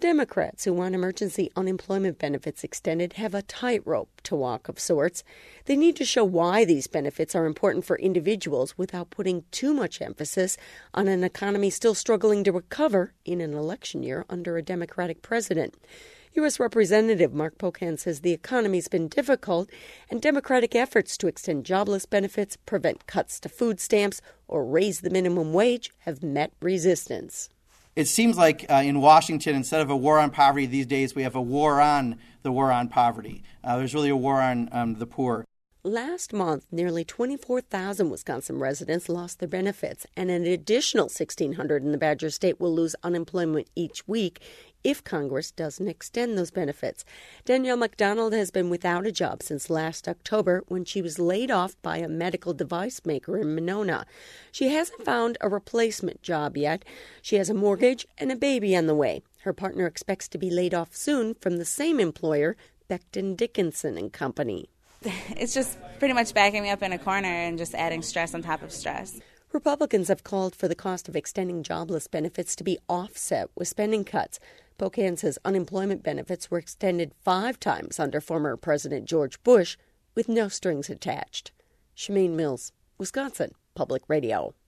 Democrats who want emergency unemployment benefits extended have a tightrope to walk of sorts. They need to show why these benefits are important for individuals without putting too much emphasis on an economy still struggling to recover in an election year under a Democratic president. U.S. Representative Mark Pocan says the economy's been difficult, and Democratic efforts to extend jobless benefits, prevent cuts to food stamps, or raise the minimum wage have met resistance. It seems like in Washington, instead of a war on poverty these days, we have a war on the war on poverty. There's really a war on the poor. Last month, nearly 24,000 Wisconsin residents lost their benefits, and an additional 1,600 in the Badger State will lose unemployment each week if Congress doesn't extend those benefits. Danielle McDonald has been without a job since last October when she was laid off by a medical device maker in Monona. She hasn't found a replacement job yet. She has a mortgage and a baby on the way. Her partner expects to be laid off soon from the same employer, Becton Dickinson and Company. It's just pretty much backing me up in a corner and just adding stress on top of stress. Republicans have called for the cost of extending jobless benefits to be offset with spending cuts. Pocan says unemployment benefits were extended 5 times under former President George Bush with no strings attached. Shemaine Mills, Wisconsin Public Radio.